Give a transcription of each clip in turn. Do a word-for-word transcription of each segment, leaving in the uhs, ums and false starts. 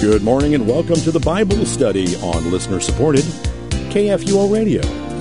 Good morning and welcome to the Bible study on listener-supported K F U O Radio.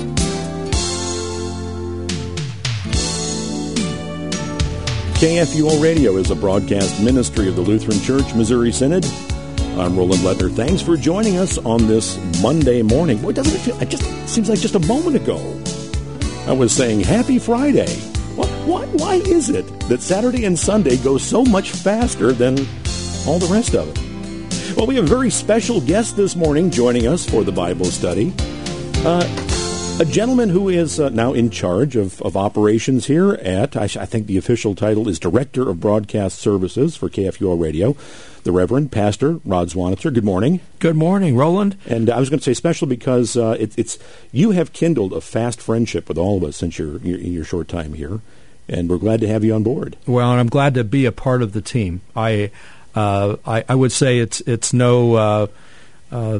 K F U O Radio is a broadcast ministry of the Lutheran Church Missouri Synod. I'm Roland Lettner. Thanks for joining us on this Monday morning. Boy, doesn't it feel, it just seems like just a moment ago I was saying Happy Friday. What, what, why is it that Saturday and Sunday go so much faster than all the rest of it? Well, we have a very special guest this morning joining us for the Bible study. Uh, a gentleman who is uh, now in charge of, of operations here at, I, I think the official title is Director of Broadcast Services for K F U O Radio, the Reverend Pastor Rod Zwanitzer. Good morning. Good morning, Roland. And I was going to say special because uh, it, it's you have kindled a fast friendship with all of us since your, your, your short time here, and we're glad to have you on board. Well, and I'm glad to be a part of the team. I Uh, I, I would say it's it's no uh, uh,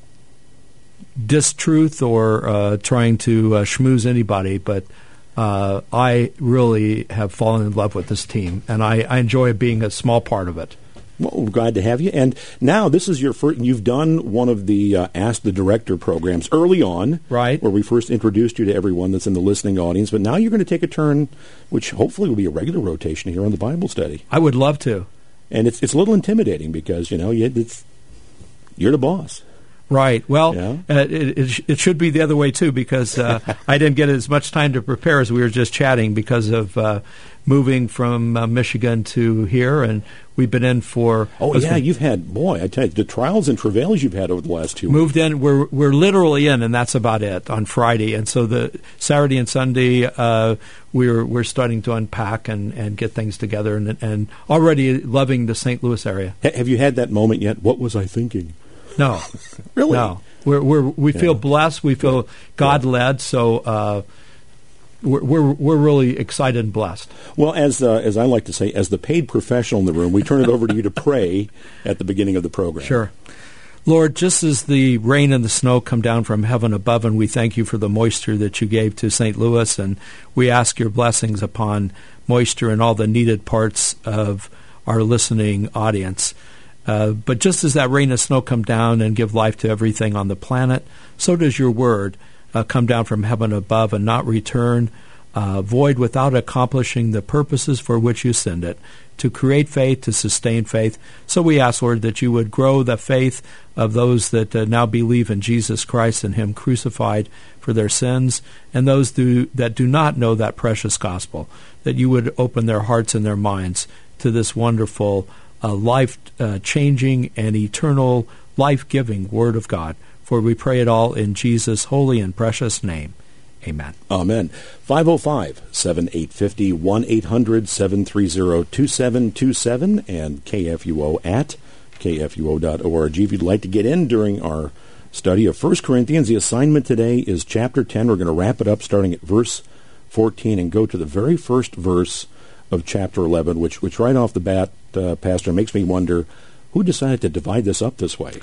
distruth or uh, trying to uh, schmooze anybody, but uh, I really have fallen in love with this team, and I, I enjoy being a small part of it. Well, we're glad to have you. And now this is your first, you've done one of the uh, Ask the Director programs early on, right? Where we first introduced you to everyone that's in the listening audience, but now you're going to take a turn, which hopefully will be a regular rotation here on the Bible study. I would love to. And it's it's a little intimidating because, you know, you, it's, you're the boss. Right. Well, yeah. uh, it, it, it should be the other way, too, because uh, I didn't get as much time to prepare as we were just chatting because of uh, moving from uh, Michigan to here, and we've been in for... Oh, yeah, gonna, you've had, boy, I tell you, the trials and travails you've had over the last two moved weeks. in, we're, we're literally in, and that's about it, on Friday. And so the Saturday and Sunday, uh, we're we're starting to unpack and, and get things together, and, and already loving the Saint Louis area. H- have you had that moment yet? What was I thinking? No. Really? No. We're, we're, we yeah. feel blessed. We feel God-led, so... Uh, We're, we're we're really excited and blessed. Well, as uh, as I like to say, as the paid professional in the room, we turn it over to you to pray at the beginning of the program. Sure. Lord, just as the rain and the snow come down from heaven above, and we thank you for the moisture that you gave to Saint Louis, and we ask your blessings upon moisture in all the needed parts of our listening audience. Uh, but just as that rain and snow come down and give life to everything on the planet, so does your word Uh, come down from heaven above and not return uh, void without accomplishing the purposes for which you send it, to create faith, to sustain faith. So we ask, Lord, that you would grow the faith of those that uh, now believe in Jesus Christ and him crucified for their sins, and those do, that do not know that precious gospel, that you would open their hearts and their minds to this wonderful, uh, life-changing uh, and eternal, life-giving Word of God. For we pray it all in Jesus' holy and precious name. Amen. Amen. five oh five, seven eight five oh, one eight hundred, seven three zero, two seven two seven, and K F U O at K F U O dot org. If you'd like to get in during our study of First Corinthians, the assignment today is chapter ten. We're going to wrap it up starting at verse fourteen and go to the very first verse of chapter eleven, which, which right off the bat, uh, Pastor, makes me wonder, who decided to divide this up this way?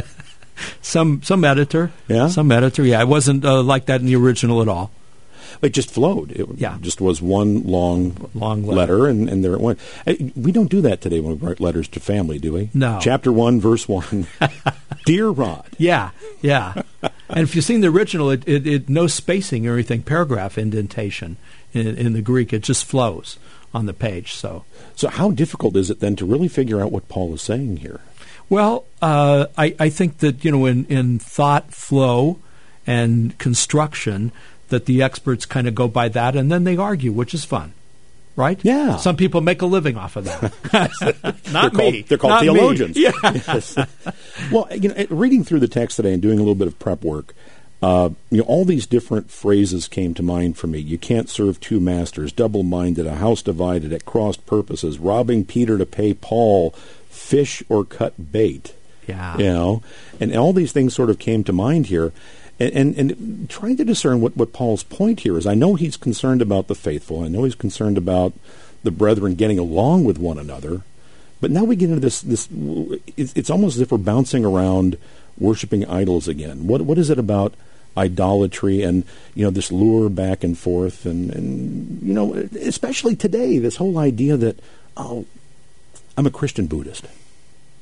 Some some editor, yeah, some editor, yeah. It wasn't uh, like that in the original at all. It just flowed. It yeah. just was one long, long letter, letter and, and there it went. We don't do that today when we write letters to family, do we? No. Chapter one, verse one. Dear Rod. Yeah, yeah. And if you've seen the original, it, it, it no spacing or anything, paragraph indentation in, in the Greek. It just flows on the page. So, so how difficult is it then to really figure out what Paul is saying here? Well, uh, I, I think that, you know, in, in thought flow and construction, that the experts kind of go by that, and then they argue, which is fun, right? Yeah. Some people make a living off of that. Not they're called, me. They're called Not theologians. Me. Yeah. Yes. Well, you know, reading through the text today and doing a little bit of prep work, uh, you know, all these different phrases came to mind for me. You can't serve two masters, double-minded, a house divided, at crossed purposes, robbing Peter to pay Paul, fish or cut bait. Yeah. You know, and all these things sort of came to mind here. And, and, and trying to discern what, what Paul's point here is. I know he's concerned about the faithful. I know he's concerned about the brethren getting along with one another. But now we get into this, this it's, it's almost as if we're bouncing around worshiping idols again. What What is it about idolatry and, you know, this lure back and forth? And, and, you know, especially today, this whole idea that, oh, I'm a Christian Buddhist.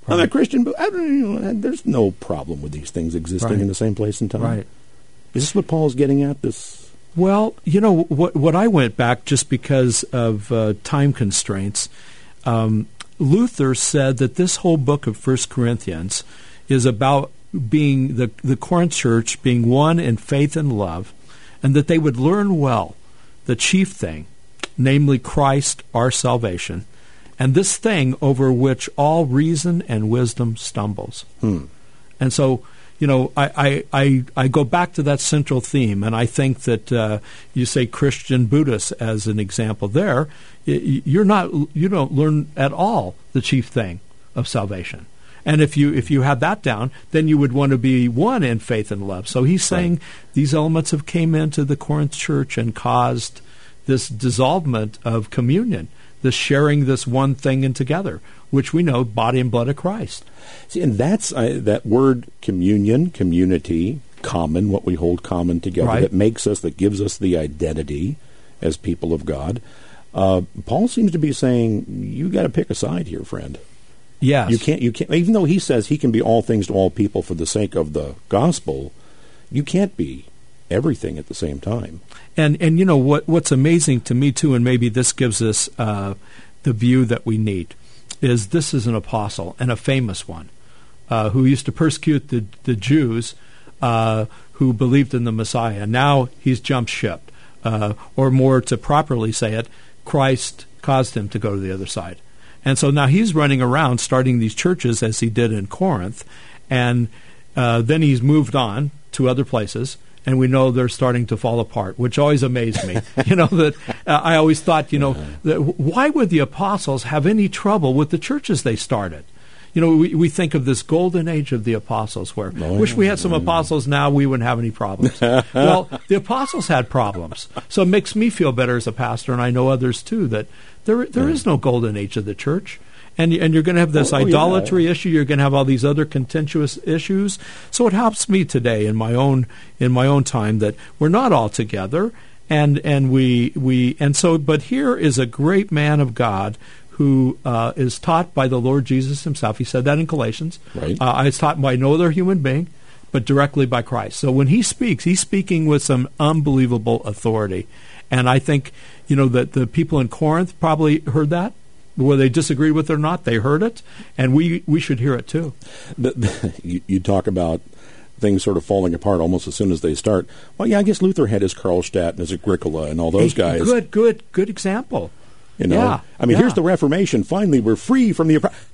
I'm a Christian, but I don't, you know, there's no problem with these things existing Right. in the same place and time. Right. Is this what Paul's getting at? This? Well, you know, what what I went back just because of uh, time constraints, um, Luther said that this whole book of First Corinthians is about being the, the Corinth church being one in faith and love, and that they would learn well the chief thing, namely Christ, our salvation, and this thing over which all reason and wisdom stumbles. Hmm. And so, you know, I, I, I, I go back to that central theme, and I think that uh, you say Christian Buddhists as an example there, you're not, you don't learn at all the chief thing of salvation. And if you if you had that down, then you would want to be one in faith and love. So he's saying right. these elements have came into the Corinth church and caused this dissolvement of communion, this sharing this one thing in together, which we know, body and blood of Christ. See, and that's uh, that word communion, community, common, what we hold common together, right. that makes us, that gives us the identity as people of God. Uh, Paul seems to be saying, you got to pick a side here, friend. Yes. You can't, you can't, even though he says he can be all things to all people for the sake of the gospel, you can't be everything at the same time. And, and you know, what what's amazing to me, too, and maybe this gives us uh, the view that we need, is this is an apostle, and a famous one, uh, who used to persecute the, the Jews uh, who believed in the Messiah. Now he's jumped ship. Uh, or more to properly say it, Christ caused him to go to the other side. And so now he's running around starting these churches as he did in Corinth, and uh, then he's moved on to other places, and we know they're starting to fall apart, which always amazed me. you know, that uh, I always thought, you know, that why would the apostles have any trouble with the churches they started? You know, we, we think of this golden age of the apostles where, oh, wish we had some apostles now, we wouldn't have any problems. Well, the apostles had problems. So it makes me feel better as a pastor, and I know others too, that there there yeah. is no golden age of the church. And, and you're going to have this oh, idolatry yeah. issue. You're going to have all these other contentious issues. So it helps me today in my own in my own time that we're not all together, and and we we and so. But here is a great man of God who uh, is taught by the Lord Jesus himself. He said that in Galatians. Right. Uh, is taught by no other human being, but directly by Christ. So when he speaks, he's speaking with some unbelievable authority. And I think, you know, that the people in Corinth probably heard that. Whether they disagreed with it or not, they heard it, and we, we should hear it too. The, the, you, you talk about things sort of falling apart almost as soon as they start. Well, yeah, I guess Luther had his Karlstadt and his Agricola and all those a, guys. Good, good, good example. You know, yeah, I mean, yeah. here's the Reformation. Finally, we're free from the.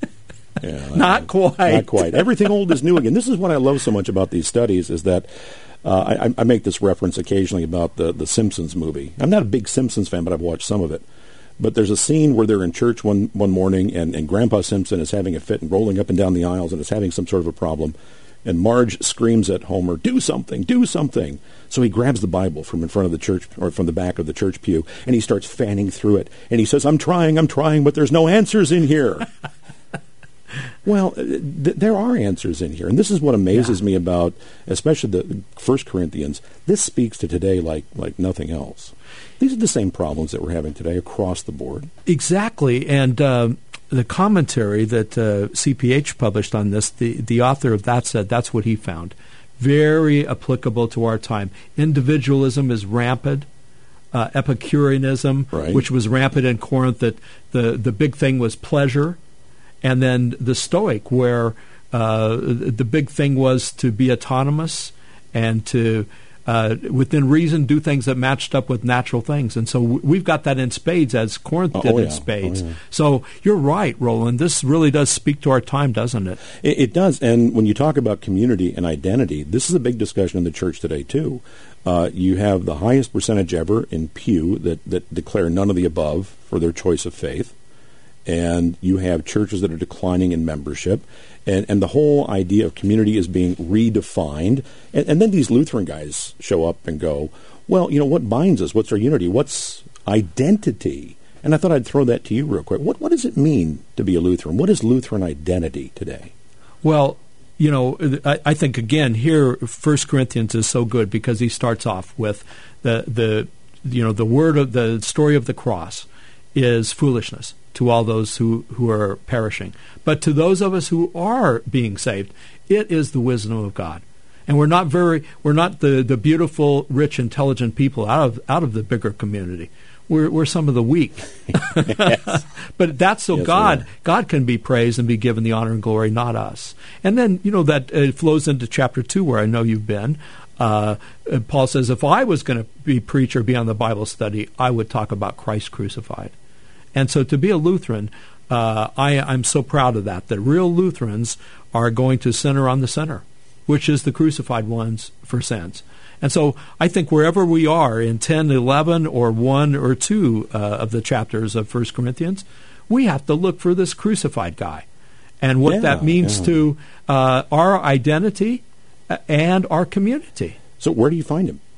yeah, not uh, quite. Not quite. Everything old is new again. This is what I love so much about these studies is that uh, I, I make this reference occasionally about the the Simpsons movie. I'm not a big Simpsons fan, but I've watched some of it. But there's a scene where they're in church one one morning, and, and Grandpa Simpson is having a fit and rolling up and down the aisles, and is having some sort of a problem. And Marge screams at Homer, "Do something! Do something!" So he grabs the Bible from in front of the church, or from the back of the church pew, and he starts fanning through it. And he says, "I'm trying, I'm trying, but there's no answers in here." Well, th- there are answers in here, and this is what amazes yeah. me about, especially the First Corinthians. This speaks to today like like nothing else. These are the same problems that we're having today across the board. Exactly, and uh, the commentary that uh, C P H published on this, the, the author of that said that's what he found. Very applicable to our time. Individualism is rampant. Uh, Epicureanism, right. which was rampant in Corinth, that the, the big thing was pleasure. And then the Stoic, where uh, the big thing was to be autonomous and to, uh, within reason, do things that matched up with natural things. And so w- we've got that in spades, as Corinth oh, did oh, in yeah. spades. Oh, yeah. So you're right, Roland. This really does speak to our time, doesn't it? it? It does. And when you talk about community and identity, this is a big discussion in the church today, too. Uh, you have the highest percentage ever in Pew that, that declare none of the above for their choice of faith. And you have churches that are declining in membership, and, and the whole idea of community is being redefined. And, and then these Lutheran guys show up and go, well, you know, what binds us? What's our unity? What's identity? And I thought I'd throw that to you real quick. What, what does it mean to be a Lutheran? What is Lutheran identity today? Well, you know, I, I think, again, here First Corinthians is so good because he starts off with the, the you know, the word of the story of the cross is foolishness to all those who, who are perishing. But to those of us who are being saved, it is the wisdom of God. And we're not very we're not the, the beautiful, rich, intelligent people out of out of the bigger community. We're we're some of the weak. Yes. But that's so yes, God God can be praised and be given the honor and glory, not us. And then, you know, that uh, flows into chapter two, where I know you've been. Uh, Paul says, if I was going to be preach or be on the Bible study, I would talk about Christ crucified. And so to be a Lutheran, uh, I, I'm so proud of that, that real Lutherans are going to center on the center, which is the crucified ones for sins. And so I think wherever we are in ten, eleven, or one or two uh, of the chapters of First Corinthians, we have to look for this crucified guy and what yeah, that means yeah. to uh, our identity and our community. So where do you find him?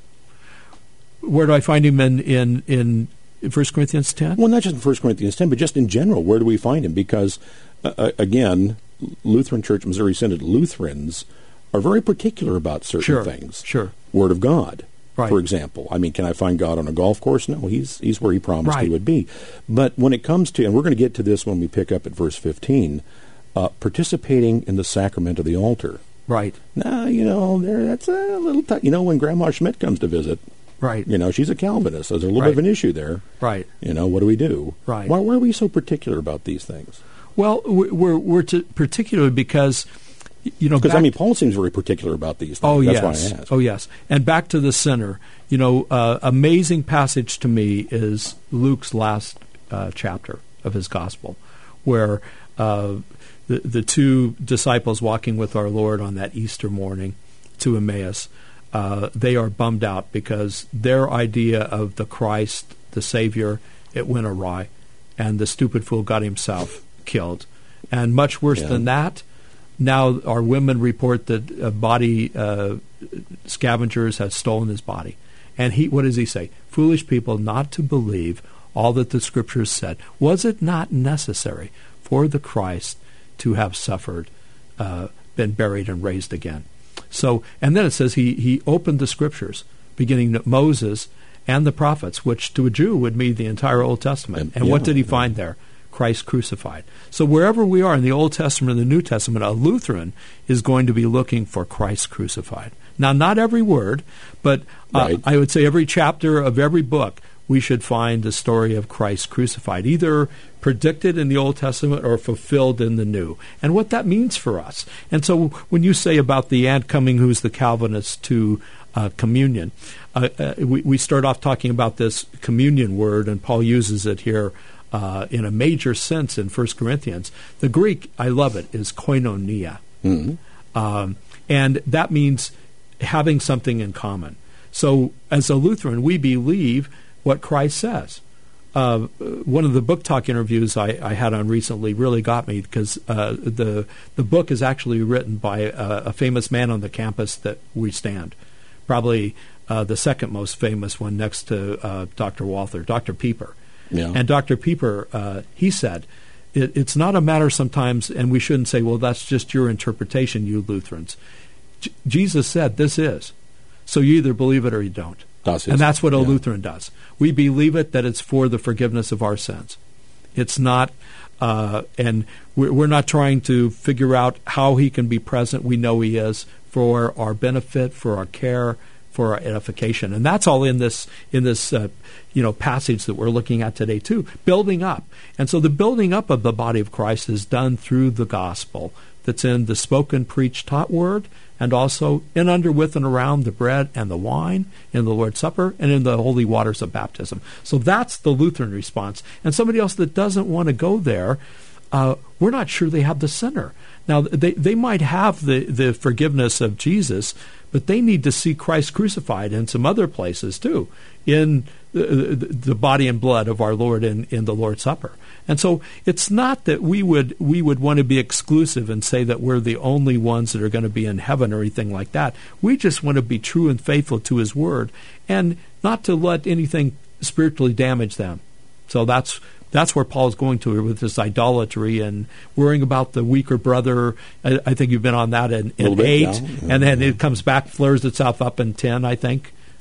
Where do I find him in, in, in First Corinthians ten? Well, not just in First Corinthians ten, but just in general, where do we find him? Because, uh, again, Lutheran Church, Missouri Synod Lutherans are very particular about certain sure, things. Sure. Word of God, right. for example. I mean, can I find God on a golf course? No, he's he's where he promised right. he would be. But when it comes to, and we're going to get to this when we pick up at verse fifteen, uh, participating in the sacrament of the altar. Right. Now, you know, there that's a little, t- you know, when Grandma Schmidt comes to visit, right. you know, she's a Calvinist, so there's a little right. bit of an issue there. Right. You know, what do we do? Right. Why, why are we so particular about these things? Well, we're, we're to particularly because... You know, because I mean, Paul seems very particular about these things. Oh, That's yes. why I asked. Oh, yes. And back to the sinner. You know, uh, amazing passage to me is Luke's last uh, chapter of his gospel, where uh, the the two disciples walking with our Lord on that Easter morning to Emmaus, uh, they are bummed out because their idea of the Christ, the Savior, it went awry, and the stupid fool got himself killed. And much worse yeah. than that, now our women report that uh, body uh, scavengers have stolen his body. And he, what does he say? Foolish people, not to believe all that the Scriptures said. Was it not necessary for the Christ to have suffered, uh, been buried, and raised again? So, and then it says he, he opened the Scriptures, beginning at Moses and the prophets, which to a Jew would mean the entire Old Testament. And, and yeah, what did he yeah. find there? Christ crucified. So wherever we are in the Old Testament and the New Testament, a Lutheran is going to be looking for Christ crucified. Now, not every word, but uh, right. I would say every chapter of every book, we should find the story of Christ crucified, either predicted in the Old Testament or fulfilled in the New, and what that means for us. And so when you say about the aunt coming who's the Calvinist to uh, communion, uh, uh, we, we start off talking about this communion word, and Paul uses it here Uh, in a major sense in First Corinthians. The Greek, I love it, is koinonia. Mm-hmm. Um, and that means having something in common. So as a Lutheran, we believe what Christ says. Uh, one of the book talk interviews I, I had on recently really got me because uh, the the book is actually written by a, a famous man on the campus that we stand, probably uh, the second most famous one next to uh, Doctor Walther, Doctor Pieper. Yeah. And Doctor Pieper, uh, he said, it, it's not a matter sometimes, and we shouldn't say, well, that's just your interpretation, you Lutherans. J- Jesus said this is. So you either believe it or you don't. Das and ist. that's what a yeah. Lutheran does. We believe it, that it's for the forgiveness of our sins. It's not, uh, and we're, we're not trying to figure out how he can be present. We know he is for our benefit, for our care, for our edification, and that's all in this in this uh, you know passage that we're looking at today too. Building up, and so the building up of the body of Christ is done through the gospel that's in the spoken, preached, taught word, and also in, under, with, and around the bread and the wine, in the Lord's Supper, and in the holy waters of baptism. So that's the Lutheran response. And somebody else that doesn't want to go there, uh, we're not sure they have the sinner. Now, they, they might have the, the forgiveness of Jesus, but they need to see Christ crucified in some other places too, in the, the, the body and blood of our Lord in, in the Lord's Supper. And so it's not that we would we would want to be exclusive and say that we're the only ones that are going to be in heaven or anything like that. We just want to be true and faithful to His Word and not to let anything spiritually damage them. So that's That's where Paul's going to with this idolatry and worrying about the weaker brother. I, I think you've been on that in, in bit, eight, yeah. Yeah, and then yeah. it comes back, flares itself up in ten, I think.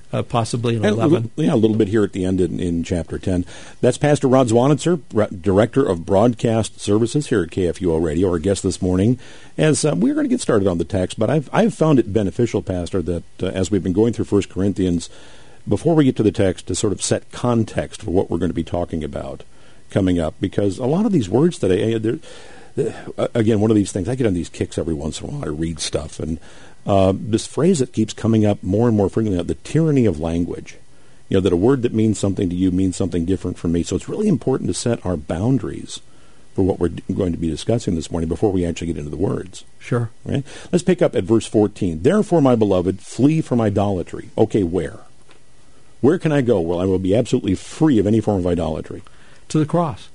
uh, possibly in And eleven. A, yeah, a little bit here at the end in, in chapter ten. That's Pastor Rod Zwanitzer, Director of Broadcast Services here at K F U O Radio, our guest this morning. As uh, we're going to get started on the text, but I've I've found it beneficial, Pastor, that uh, as we've been going through First Corinthians, before we get to the text, to sort of set context for what we're going to be talking about coming up, because a lot of these words today, they're, they're, again, one of these things, I get on these kicks every once in a while. I read stuff, and uh, this phrase that keeps coming up more and more frequently, the tyranny of language. You know, that a word that means something to you means something different from me. So it's really important to set our boundaries for what we're going to be discussing this morning before we actually get into the words. Sure. Right? Let's pick up at verse fourteen. Therefore, my beloved, flee from idolatry. Okay, where? Where can I go? Well, I will be absolutely free of any form of idolatry. To the cross.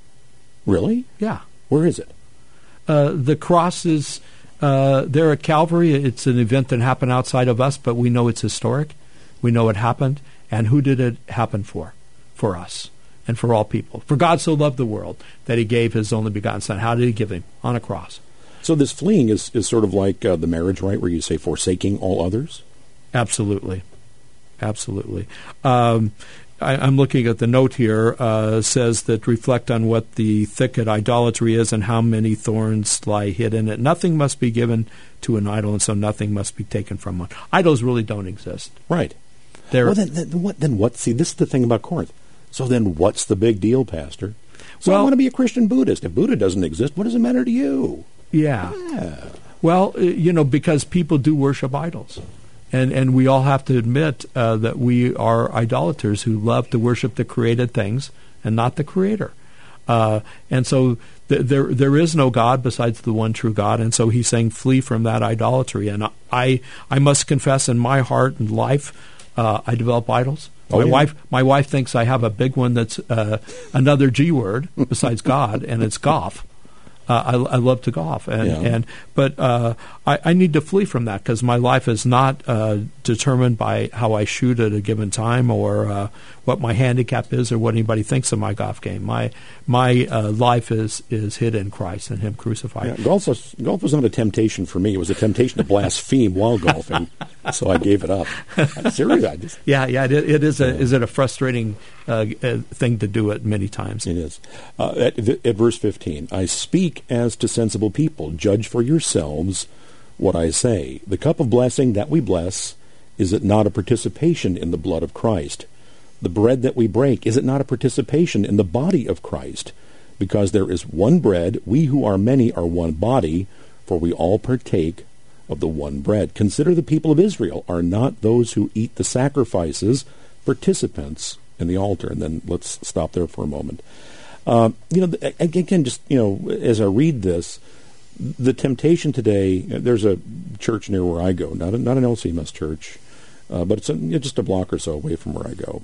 Really? Yeah. Where is it? Uh, the cross is uh, there at Calvary. It's an event that happened outside of us, but we know it's historic. We know it happened. And who did it happen for? For us and for all people. For God so loved the world that he gave his only begotten Son. How did he give him? On a cross. So this fleeing is, is sort of like uh, the marriage rite where you say forsaking all others? Absolutely. Absolutely. Um, I, I'm looking at the note here. Uh, says that reflect on what the thicket idolatry is and how many thorns lie hid in it. Nothing must be given to an idol, and so nothing must be taken from one. Idols really don't exist. Right. They're, well, then, then what? Then what? See, this is the thing about Corinth. So then, what's the big deal, Pastor? So well, I want to be a Christian Buddhist. If Buddha doesn't exist, what does it matter to you? Yeah. yeah. Well, you know, because people do worship idols. And and we all have to admit uh, that we are idolaters who love to worship the created things and not the Creator. Uh, and so th- there there is no God besides the one true God. And so he's saying flee from that idolatry. And I I must confess in my heart and life, uh, I develop idols. Oh, my yeah. wife my wife thinks I have a big one that's uh, another G word besides God, and it's golf. Uh, I, I love to golf, and, Yeah. and but uh, I, I need to flee from that because my life is not uh, determined by how I shoot at a given time or uh, what my handicap is or what anybody thinks of my golf game. My my uh, life is is hid in Christ and Him crucified. Yeah, golf was golf was not a temptation for me. It was a temptation to blaspheme while golfing, so I gave it up. I'm serious. I just Yeah, yeah, it, it is a Yeah. is it a frustrating uh, uh, thing to do it many times. It is. Uh, at, at verse fifteen, I speak as to sensible people. Judge for yourselves what I say. The cup of blessing that we bless, is it not a participation in the blood of Christ? The bread that we break, is it not a participation in the body of Christ? Because there is one bread, we who are many are one body, for we all partake of the one bread. Consider the people of Israel are not those who eat the sacrifices, participants in the altar. And then let's stop there for a moment. Uh, you know, again, just, you know, as I read this, the temptation today, there's a church near where I go, not a, not an L C M S church, uh, but it's, a, it's just a block or so away from where I go.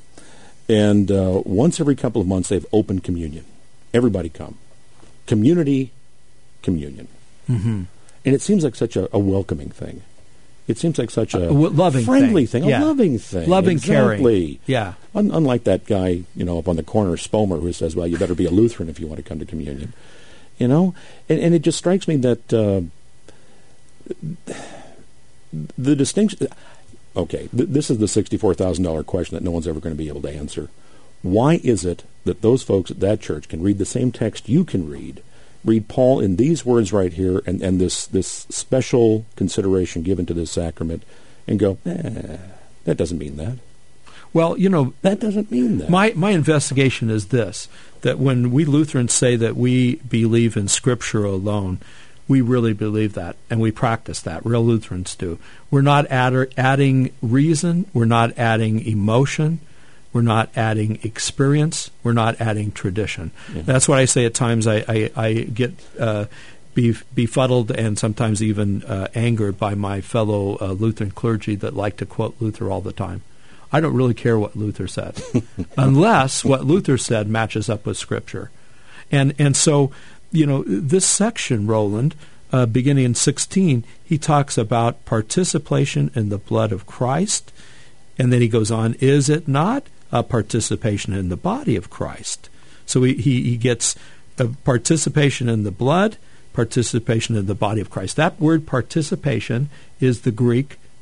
And uh, once every couple of months, they've opened communion. Everybody come. Community communion. Mm-hmm. And it seems like such a, a welcoming thing. It seems like such a, A w- loving friendly thing. thing, Yeah. a loving thing. Loving, exactly. caring. Yeah. Un- unlike that guy, you know, up on the corner, Spomer, who says, well, you better be a Lutheran if you want to come to communion. You know? And, and it just strikes me that uh, the distinction... Okay, th- this is the sixty-four thousand dollars question that no one's ever going to be able to answer. Why is it that those folks at that church can read the same text you can read, read Paul in these words right here, and, and this, this special consideration given to this sacrament, and go, eh, that doesn't mean that. Well, you know, That doesn't mean that. My my investigation is this, that when we Lutherans say that we believe in Scripture alone, we really believe that, and we practice that. Real Lutherans do. We're not add, adding reason. We're not adding emotion. We're not adding experience. We're not adding tradition. Yeah. That's what I say at times. I, I, I get uh, bef- befuddled and sometimes even uh, angered by my fellow uh, Lutheran clergy that like to quote Luther all the time. I don't really care what Luther said, unless what Luther said matches up with Scripture. And and so, you know, this section, Roland, uh, beginning in sixteen, he talks about participation in the blood of Christ. And then he goes on, is it not a participation in the body of Christ? So he, he, he gets a participation in the blood, participation in the body of Christ. That word participation is the Greek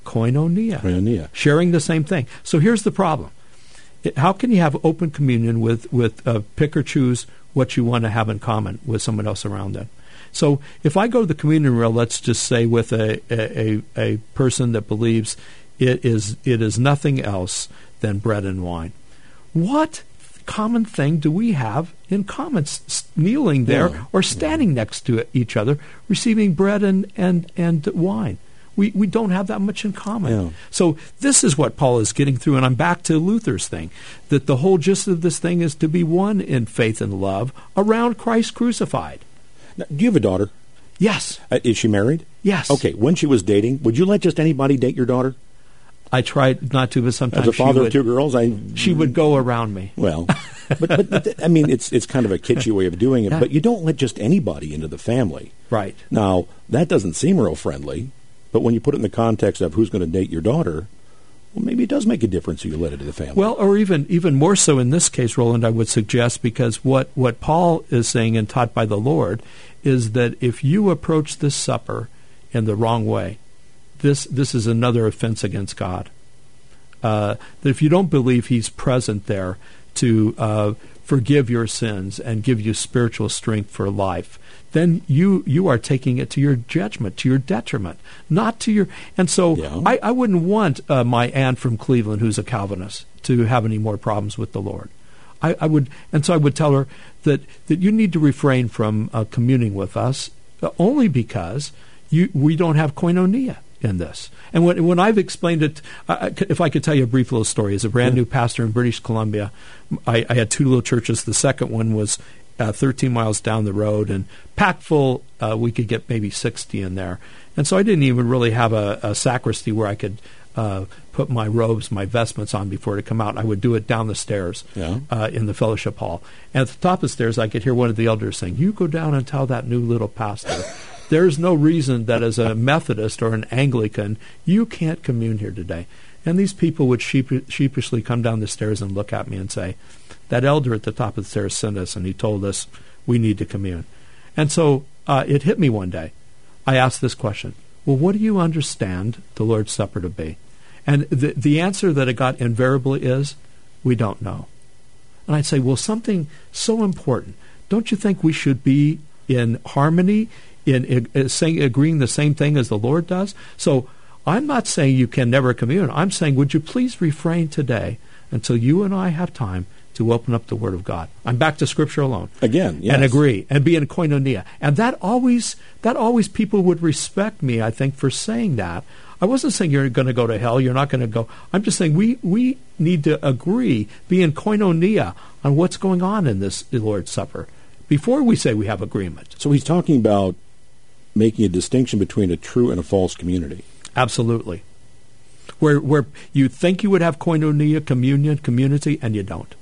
Koinonia. Koinonia. Sharing the same thing. So here's the problem. It, how can you have open communion with, with uh, pick or choose what you want to have in common with someone else around them? So if I go to the communion rail, let's just say with a, a, a person that believes it is it is nothing else than bread and wine, what common thing do we have in common? S- kneeling there yeah. or standing yeah. next to each other, receiving bread and, and, and wine. We we don't have that much in common. Yeah. So this is what Paul is getting through, and I'm back to Luther's thing, that the whole gist of this thing is to be one in faith and love around Christ crucified. Now, do you have a daughter? Yes. Uh, is she married? Yes. Okay, when she was dating, would you let just anybody date your daughter? I tried not to, but sometimes As a father she would, of two girls, I she would go around me. Well, but, but, but I mean, it's it's kind of a kitschy way of doing it, Yeah. but you don't let just anybody into the family. Right. Now, that doesn't seem real friendly, but when you put it in the context of who's going to date your daughter, well, maybe it does make a difference who you let into the family. Well, or even even more so in this case, Roland, I would suggest, because what, what Paul is saying and taught by the Lord is that if you approach this supper in the wrong way, this this is another offense against God. Uh, that if you don't believe he's present there to uh, forgive your sins and give you spiritual strength for life, then you you are taking it to your judgment, to your detriment, not to your... And so Yeah. I, I wouldn't want uh, my aunt from Cleveland, who's a Calvinist, to have any more problems with the Lord. I, I would, and so I would tell her that, that you need to refrain from uh, communing with us uh, only because you we don't have koinonia in this. And when when I've explained it, uh, if I could tell you a brief little story, as a brand new pastor in British Columbia, I, I had two little churches. The second one was uh, thirteen miles down the road, and packed full. Uh, we could get maybe sixty in there, and so I didn't even really have a, a sacristy where I could uh, put my robes, my vestments on before to come out. I would do it down the stairs Yeah. uh, in the fellowship hall. And at the top of the stairs, I could hear one of the elders saying, "You go down and tell that new little pastor." There's no reason that as a Methodist or an Anglican, you can't commune here today. And these people would sheep- sheepishly come down the stairs and look at me and say, that elder at the top of the stairs sent us, and he told us we need to commune. And so uh, it hit me one day. I asked this question, well, what do you understand the Lord's Supper to be? And the, the answer that I got invariably is, we don't know. And I'd say, well, something so important, don't you think we should be in harmony, in uh, saying, agreeing the same thing as the Lord does? So I'm not saying you can never commune. I'm saying, would you please refrain today until you and I have time to open up the Word of God? I'm back to Scripture alone. Again, yes. And agree, and be in koinonia. And that always, that always people would respect me, I think, for saying that. I wasn't saying you're going to go to hell, you're not going to go. I'm just saying we, we need to agree, be in koinonia on what's going on in this Lord's Supper before we say we have agreement. So he's talking about making a distinction between a true and a false community. Absolutely. Where where you think you would have koinonia, communion, community, and you don't.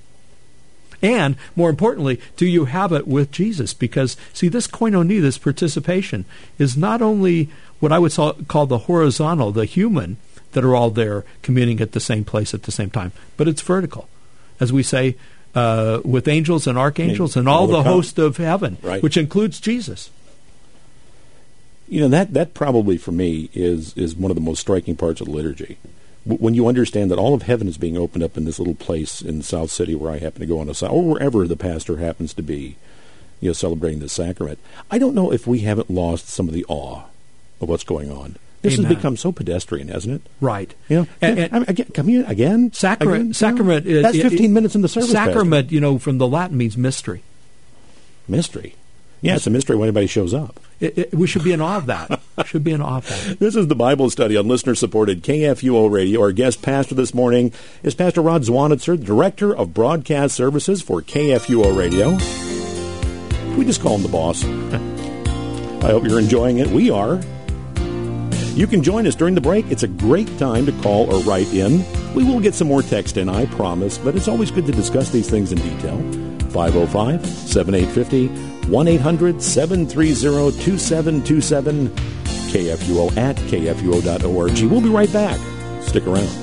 And, more importantly, do you have it with Jesus? Because, see, this koinonia, this participation, is not only what I would call the horizontal, the human, that are all there communing at the same place at the same time, but it's vertical. As we say, uh, with angels and archangels and all the host of heaven, right, which includes Jesus. You know, that, that probably for me is, is one of the most striking parts of the liturgy. W- when you understand that all of heaven is being opened up in this little place in South City where I happen to go on a side, or wherever the pastor happens to be, you know, celebrating this sacrament. I don't know if we haven't lost some of the awe of what's going on. This Amen. has become so pedestrian, hasn't it? Right. You know, and, and, I mean, again, communion again, sacrament. again, Sacrament. You know, it, that's it, fifteen it, minutes in the service. Sacrament, pastor. you know, from the Latin means mystery. Mystery. Yeah, it's a mystery when anybody shows up. It, it, we should be in awe of that. should be in awe of that. This is the Bible study on listener-supported K F U O Radio. Our guest pastor this morning is Pastor Rod Zwanitzer, Director of Broadcast Services for K F U O Radio. We just call him the boss. I hope you're enjoying it. We are. You can join us during the break. It's a great time to call or write in. We will get some more text in, I promise, but it's always good to discuss these things in detail. five oh five, seven eight five oh, one eight hundred, seven three zero, two seven two seven, K F U O at K F U O dot org. We'll be right back. Stick around.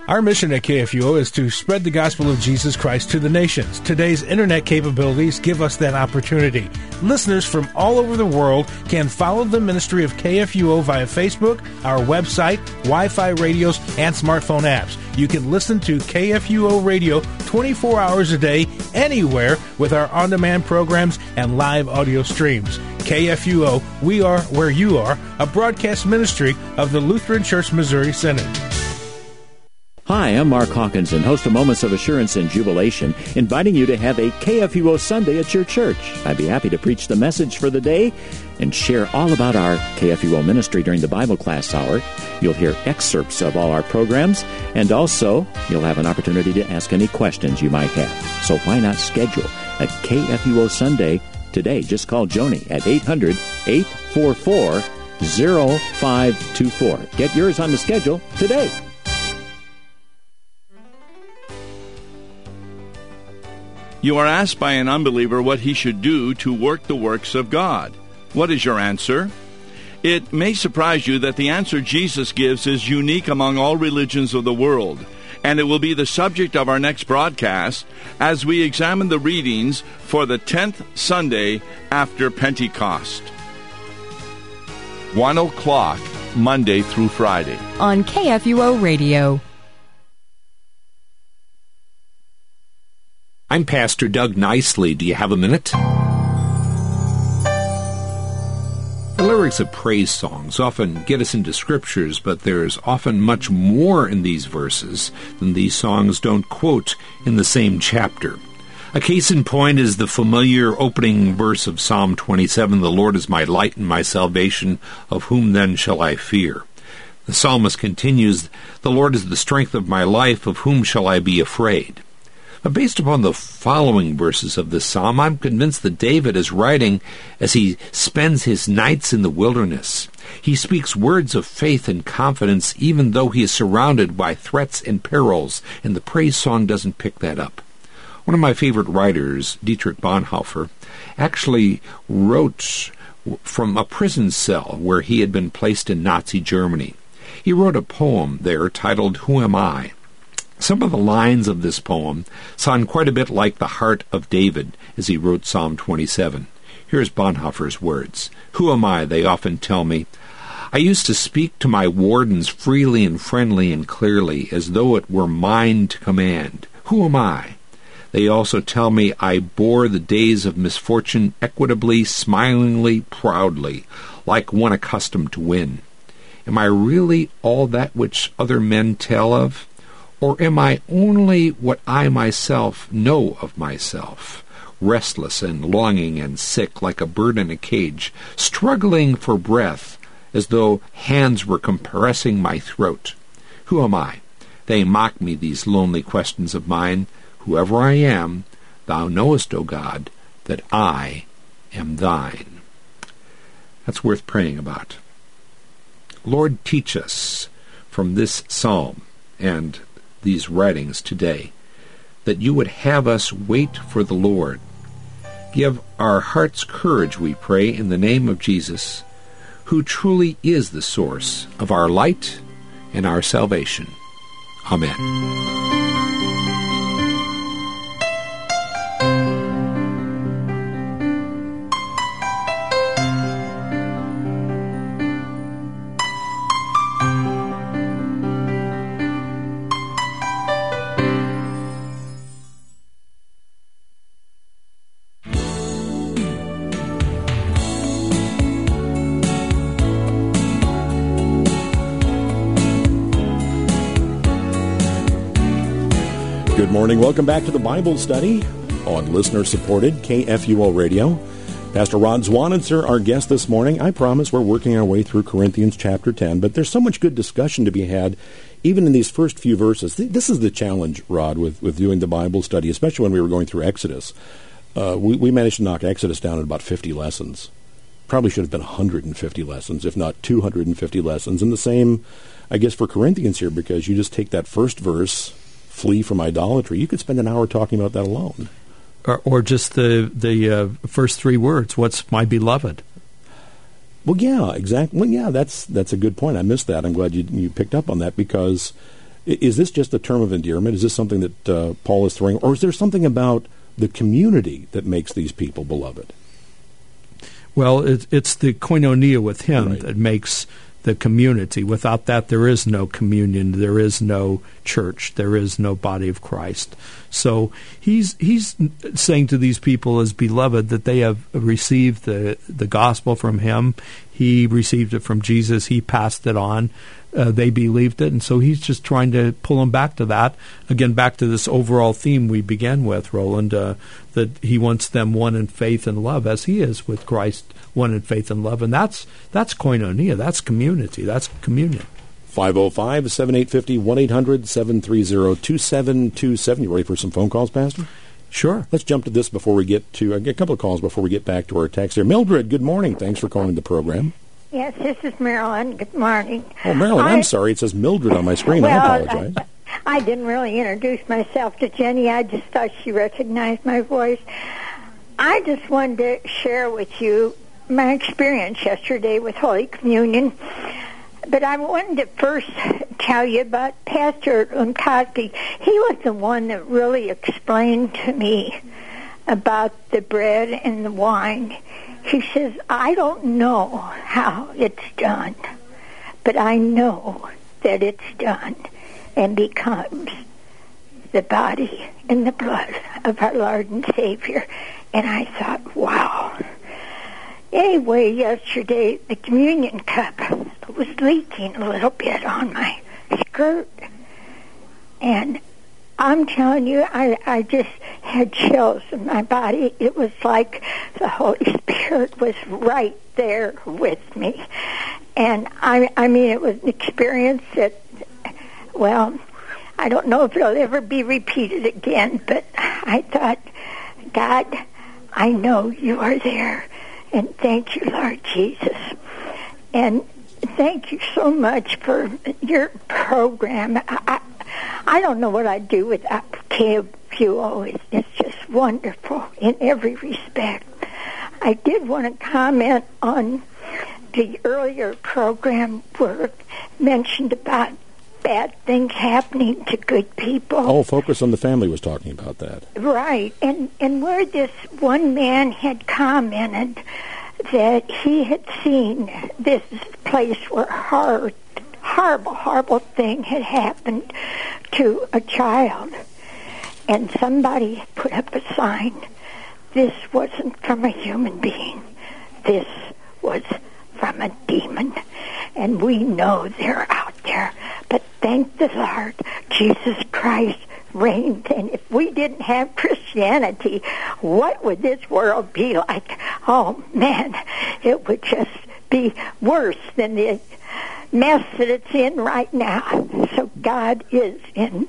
Our mission at K F U O is to spread the gospel of Jesus Christ to the nations. Today's internet capabilities give us that opportunity. Listeners from all over the world can follow the ministry of K F U O via Facebook, our website, Wi-Fi radios, and smartphone apps. You can listen to K F U O Radio twenty-four hours a day, anywhere, with our on-demand programs and live audio streams. K F U O, we are where you are, a broadcast ministry of the Lutheran Church Missouri Synod. Hi, I'm Mark Hawkinson, host of Moments of Assurance and Jubilation, inviting you to have a K F U O Sunday at your church. I'd be happy to preach the message for the day and share all about our K F U O ministry during the Bible class hour. You'll hear excerpts of all our programs, and also you'll have an opportunity to ask any questions you might have. So why not schedule a K F U O Sunday today? Just call Joni at eight hundred, eight four four, zero five two four. Get yours on the schedule today. You are asked by an unbeliever what he should do to work the works of God. What is your answer? It may surprise you that the answer Jesus gives is unique among all religions of the world, and it will be the subject of our next broadcast as we examine the readings for the tenth Sunday after Pentecost. One o'clock, Monday through Friday. On K F U O Radio. I'm Pastor Doug Nicely. Do you have a minute? The lyrics of praise songs often get us into scriptures, but there's often much more in these verses than these songs don't quote in the same chapter. A case in point is the familiar opening verse of Psalm twenty-seven, "The Lord is my light and my salvation, of whom then shall I fear?" The psalmist continues, "The Lord is the strength of my life, of whom shall I be afraid?" But based upon the following verses of this psalm, I'm convinced that David is writing as he spends his nights in the wilderness. He speaks words of faith and confidence even though he is surrounded by threats and perils, and the praise song doesn't pick that up. One of my favorite writers, Dietrich Bonhoeffer, actually wrote from a prison cell where he had been placed in Nazi Germany. He wrote a poem there titled, "Who Am I?" Some of the lines of this poem sound quite a bit like the heart of David as he wrote Psalm twenty-seven. Here's Bonhoeffer's words. "Who am I, they often tell me. I used to speak to my wardens freely and friendly and clearly, as though it were mine to command. Who am I? They also tell me I bore the days of misfortune equitably, smilingly, proudly, like one accustomed to win. Am I really all that which other men tell of? Or am I only what I myself know of myself, restless and longing and sick like a bird in a cage, struggling for breath as though hands were compressing my throat? Who am I? They mock me, these lonely questions of mine. Whoever I am, thou knowest, O God, that I am thine." That's worth praying about. Lord, teach us from this psalm and these writings today, that you would have us wait for the Lord. Give our hearts courage, we pray, in the name of Jesus, who truly is the source of our light and our salvation. Amen. Good morning. Welcome back to the Bible study on listener-supported K F U O Radio. Pastor Rod Zwanitzer, our guest this morning. I promise we're working our way through Corinthians chapter ten, but there's so much good discussion to be had even in these first few verses. This is the challenge, Rod, with, with doing the Bible study, especially when we were going through Exodus. Uh, we, we managed to knock Exodus down at about fifty lessons. Probably should have been one hundred fifty lessons, if not two hundred fifty lessons. And the same, I guess, for Corinthians here, because you just take that first verse, flee from idolatry. You could spend an hour talking about that alone. Or, or just the the uh, first three words, what's my beloved? Well, yeah, exactly. Well, yeah, that's that's a good point. I missed that. I'm glad you you picked up on that, because Is this just a term of endearment? Is this something that uh, Paul is throwing? Or is there something about the community that makes these people beloved? Well, it, it's the koinonia with him right. that makes the community. Without that, there is no communion. There is no church. There is no body of Christ. So he's he's saying to these people as beloved that they have received the, the gospel from him. He received it from Jesus. He passed it on. Uh, they believed it, and so he's just trying to pull them back to that. Again, back to this overall theme we began with, Roland, uh, that he wants them one in faith and love, as he is with Christ, one in faith and love. And that's that's koinonia, that's community, that's communion. five oh five, seven eight five oh, one eight hundred, seven three zero, two seven two seven. You ready for some phone calls, Pastor? Sure. Let's jump to this before we get to, uh, a couple of calls before we get back to our text here. Mildred, good morning. Thanks for calling the program. Yes, this is Marilyn. Good morning. Oh, Marilyn, I, I'm sorry. It says Mildred on my screen. well, I apologize. I, I didn't really introduce myself to Jenny. I just thought she recognized my voice. I just wanted to share with you my experience yesterday with Holy Communion. But I wanted to first tell you about Pastor Unkowski. He was the one that really explained to me about the bread and the wine. He says, I don't know how it's done, but I know that it's done and becomes the body and the blood of our Lord and Savior. And I thought, wow. Anyway, yesterday, the communion cup was leaking a little bit on my skirt. And I'm telling you, I, I just had chills in my body. It was like the Holy Spirit was right there with me. And I, I mean, it was an experience that, well, I don't know if it'll ever be repeated again, but I thought, God, I know you are there. And thank you, Lord Jesus. And thank you so much for your program. I, I, I don't know what I'd do without K F U O. It's, it's just wonderful in every respect. I did want to comment on the earlier program where it mentioned about bad things happening to good people. Oh, Focus on the Family was talking about that. Right. And, and where this one man had commented that he had seen this place where horror, horrible, horrible thing had happened to a child. And somebody put up a sign. This wasn't from a human being. This was from a demon. And we know they're out there. But thank the Lord, Jesus Christ reigns. And if we didn't have Christianity, what would this world be like? Oh, man, it would just be worse than the mess that it's in right now. So God is in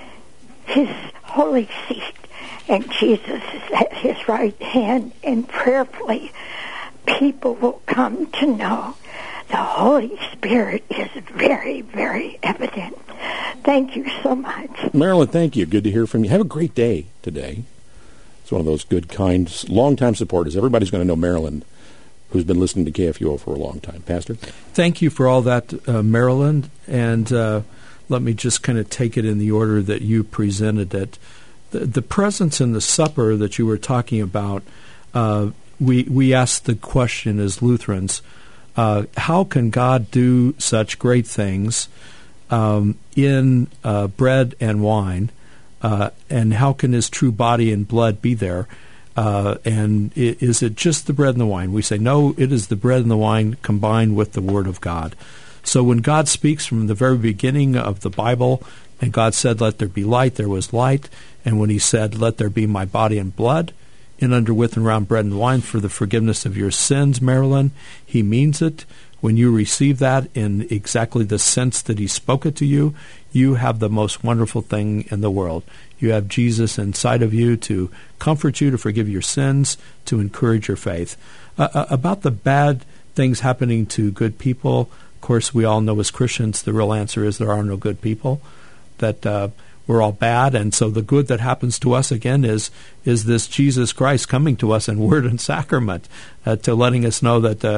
his holy seat, and Jesus is at his right hand, and prayerfully people will come to know the Holy Spirit is very, very evident. Thank you so much. Marilyn, thank you. Good to hear from you. Have a great day today. It's one of those good, kind, long-time supporters. Everybody's going to know Marilyn, who's been listening to K F U O for a long time. Pastor? Thank you for all that, uh, Marilyn. And uh, let me just kind of take it in the order that you presented it. The, the presence in the supper that you were talking about, uh, we, we asked the question as Lutherans, Uh, how can God do such great things um, in uh, bread and wine, uh, and how can his true body and blood be there? Uh, and it, is it just the bread and the wine? We say, no, it is the bread and the wine combined with the Word of God. So when God speaks from the very beginning of the Bible, and God said, let there be light, there was light, and when he said, let there be my body and blood, in under, with, and around bread and wine for the forgiveness of your sins, Marilyn, he means it. When you receive that in exactly the sense that he spoke it to you, you have the most wonderful thing in the world. You have Jesus inside of you to comfort you, to forgive your sins, to encourage your faith. Uh, about the bad things happening to good people, of course, we all know as Christians the real answer is there are no good people, that uh, we're all bad, and so the good that happens to us, again, is is this Jesus Christ coming to us in word and sacrament, uh, to letting us know that uh,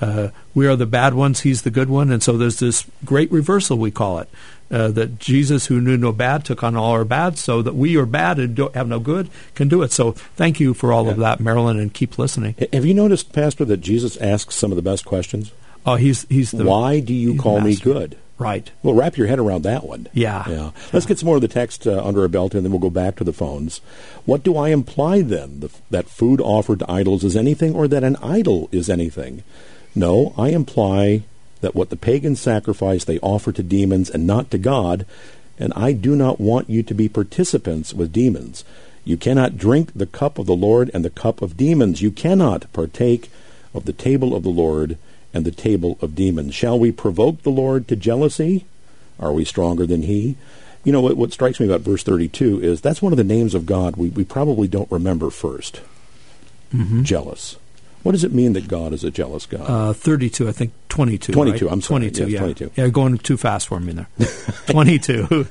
uh, we are the bad ones, he's the good one. And so there's this great reversal, we call it, uh, that Jesus, who knew no bad, took on all our bad, so that we are bad and don't have no good can do it. So thank you for all yeah. of that, Marilyn, and keep listening. Have you noticed, Pastor, that Jesus asks some of the best questions? Oh, he's he's the Why do you call me good? Right. Well, wrap your head around that one. Yeah. Yeah. Let's get some more of the text uh, under our belt, and then we'll go back to the phones. What do I imply, then? The, that food offered to idols is anything, or that an idol is anything? No, I imply that what the pagans sacrifice they offer to demons and not to God, and I do not want you to be participants with demons. You cannot drink the cup of the Lord and the cup of demons. You cannot partake of the table of the Lord and the table of demons. Shall we provoke the Lord to jealousy? Are we stronger than he? You know, what, what strikes me about verse thirty-two is that's one of the names of God we, we probably don't remember first. Mm-hmm. Jealous. What does it mean that God is a jealous God? Uh, thirty-two, I think twenty-two. twenty-two, right? I'm sorry. twenty-two, yes, yeah. twenty-two. Yeah, going too fast for me there. twenty-two.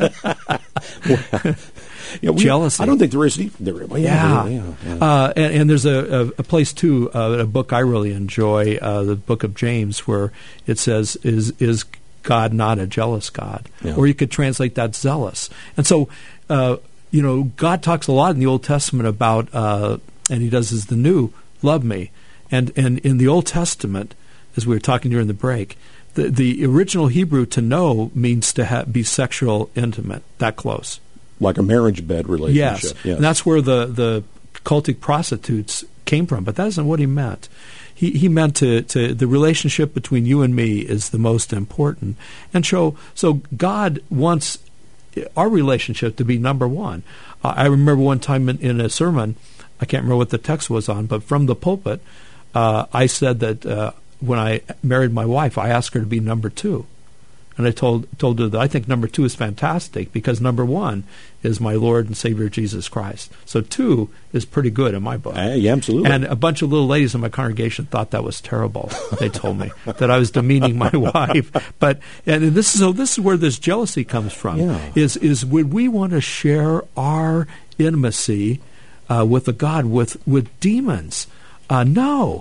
well, yeah, we, Jealousy. I don't think there is. There, well, yeah, yeah. yeah, yeah. Uh, and, and there's a, a, a place too, uh, a book I really enjoy, uh, the book of James, where it says, "Is is God not a jealous God?" Yeah. Or you could translate that zealous. And so, uh, you know, God talks a lot in the Old Testament about, uh, and He does as the New, love me. And and in the Old Testament, as we were talking during the break, the the original Hebrew to know means to ha- be sexual intimate, that close. Like a marriage bed relationship. Yes, yes. And that's where the, the cultic prostitutes came from, but that isn't what he meant. He he meant to, to the relationship between you and me is the most important. And so, so God wants our relationship to be number one. Uh, I remember one time in, in a sermon, I can't remember what the text was on, but from the pulpit, uh, I said that uh, when I married my wife, I asked her to be number two. And I told told her that I think number two is fantastic because number one is my Lord and Savior Jesus Christ. So two is pretty good in my book. Uh, yeah, absolutely. And a bunch of little ladies in my congregation thought that was terrible. They told me that I was demeaning my wife. But and this is so this is where this jealousy comes from. Yeah. Is is would we want to share our intimacy uh, with a God with with demons? Uh, no.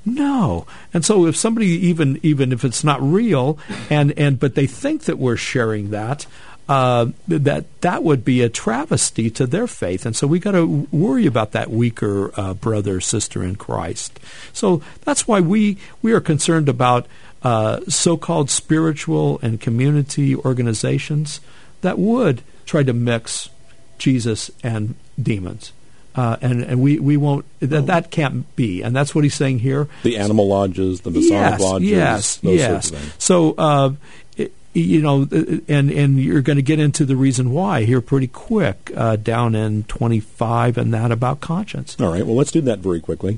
No. And so if somebody, even even if it's not real, and, and but they think that we're sharing that, uh, that that would be a travesty to their faith. And so we got to worry about that weaker uh, brother or sister in Christ. So that's why we, we are concerned about uh, so-called spiritual and community organizations that would try to mix Jesus and demons. Uh, and and we, we won't that that can't be, and that's what he's saying here. The animal lodges, the Masonic yes, lodges, yes, those yes. sorts of things. So uh, it, you know, and and you're going to get into the reason why here pretty quick uh, down in twenty-five and that about conscience. All right, well, let's do that very quickly.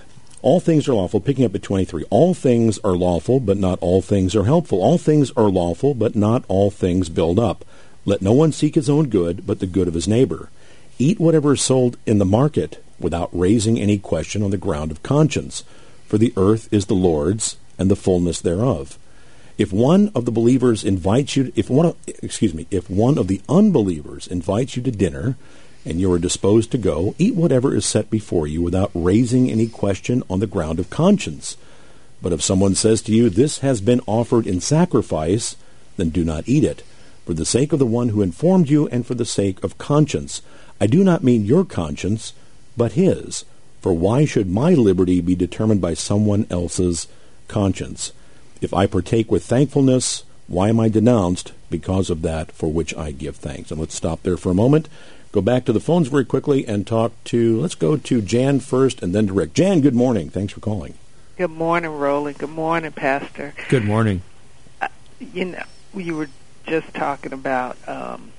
All things are lawful. Picking up at twenty-three. All things are lawful, but not all things are helpful. All things are lawful, but not all things build up. Let no one seek his own good, but the good of his neighbor. Eat whatever is sold in the market without raising any question on the ground of conscience, for the earth is the Lord's and the fullness thereof. If one of the believers invites you, if one, of, excuse me, if one of the unbelievers invites you to dinner, and you are disposed to go, eat whatever is set before you without raising any question on the ground of conscience. But if someone says to you, "This has been offered in sacrifice," then do not eat it, for the sake of the one who informed you, and for the sake of conscience. I do not mean your conscience, but his. For why should my liberty be determined by someone else's conscience? If I partake with thankfulness, why am I denounced? Because of that for which I give thanks. And let's stop there for a moment. Go back to the phones very quickly and talk to, let's go to Jan first and then to Rick. Jan, good morning. Thanks for calling. Good morning, Roland. Good morning, Pastor. Good morning. Uh, you know, you were just talking about um,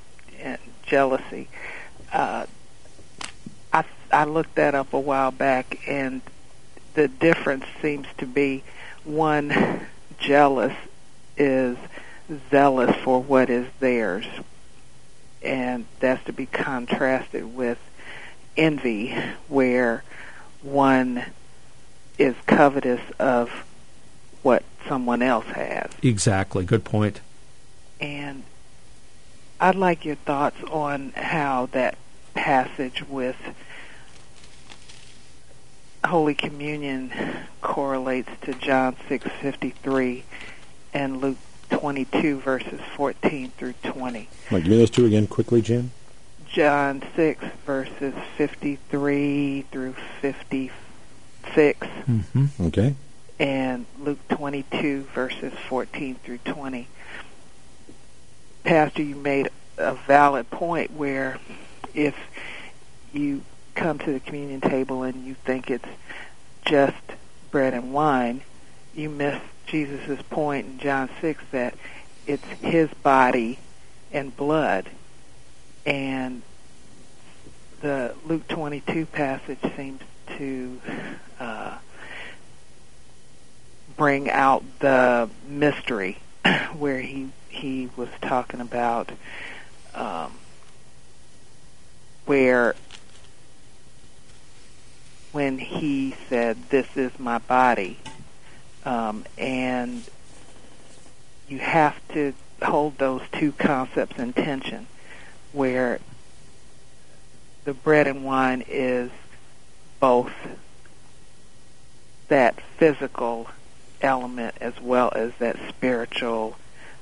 jealousy. Uh, I, I looked that up a while back, and the difference seems to be one jealous is zealous for what is theirs, and that's to be contrasted with envy, where one is covetous of what someone else has. Exactly. Good point. And I'd like your thoughts on how that passage with Holy Communion correlates to John six fifty-three and Luke twenty-two, verses fourteen through twenty. Right, give me those two again quickly, Jan. John six, verses fifty-three through fifty-six. Mm-hmm. Okay. And Luke twenty-two, verses fourteen through twenty. Pastor, you made a valid point where if you come to the communion table and you think it's just bread and wine, you miss Jesus' point in John six that it's his body and blood. And the Luke twenty-two passage seems to uh, bring out the mystery where he he was talking about um, where when he said, "This is my body," um, and you have to hold those two concepts in tension, where the bread and wine is both that physical element as well as that spiritual,